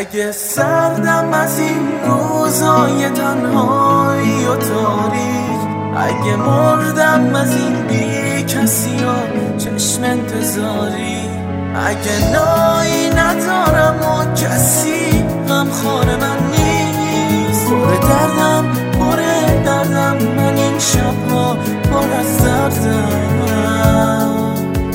اگه سردم از این روزای تنهایی و تاریک، اگه مردم از این بی کسی و چشم انتظاری، اگه نایی ندارم و کسی غمخوار من نیست، پر دردم من این شبها پر از دردم.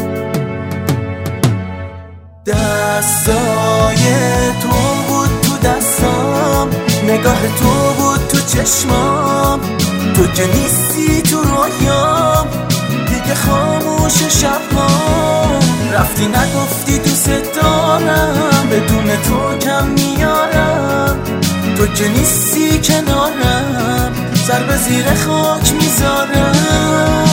دستای تو بود تو دستام، نگاه تو بود تو چشمام، تو که نیستی تو رویام دیگه خاموش شبام. رفتی نگفتی دوست دارم، بدون تو کم میارم، تو که نیستی کنارم سر به زیر خاک میذارم.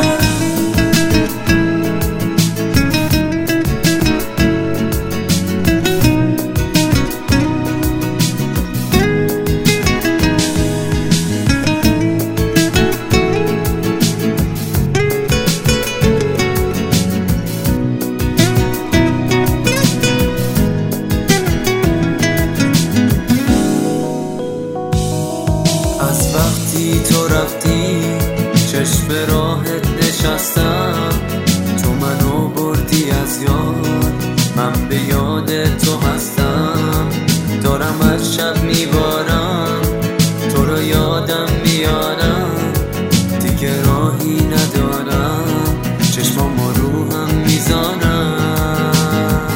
از وقتی تو رفتی چشم راهت نشستم، تو منو بردی از یاد، من به یاد تو هستم. دارم از شب میبارم تو رو یادم میارم، دیگه راهی ندارم چشمام رو هم میزانم.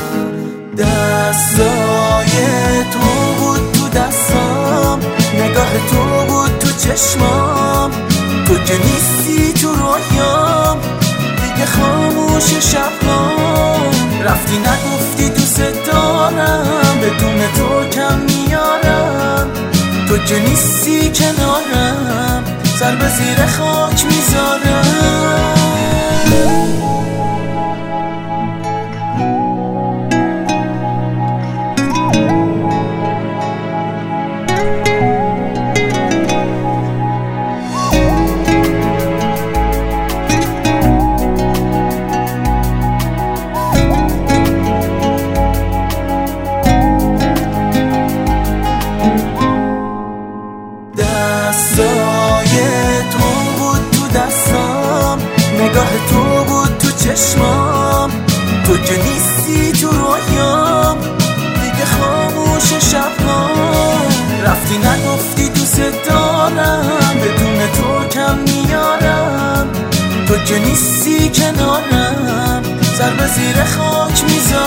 دستای تو بود تو دستام، نگاه تو بود تو چشمام، تو که نیستی تو رویام دیگه خاموش شبام. رفتی نگفتی دوست دارم، بدون تو کم میارم، تو که نیستی کنارم سر به زیر خاک میذارم. دستای تو بود تو دستام، نگاه تو بود تو چشمام، تو که نیستی تو رویام دیگه خاموش شبام. رفتی نگفتی دوست دارم، بدون تو کم میارم، تو که نیستی کنارم سر به زیر خاک میذارم.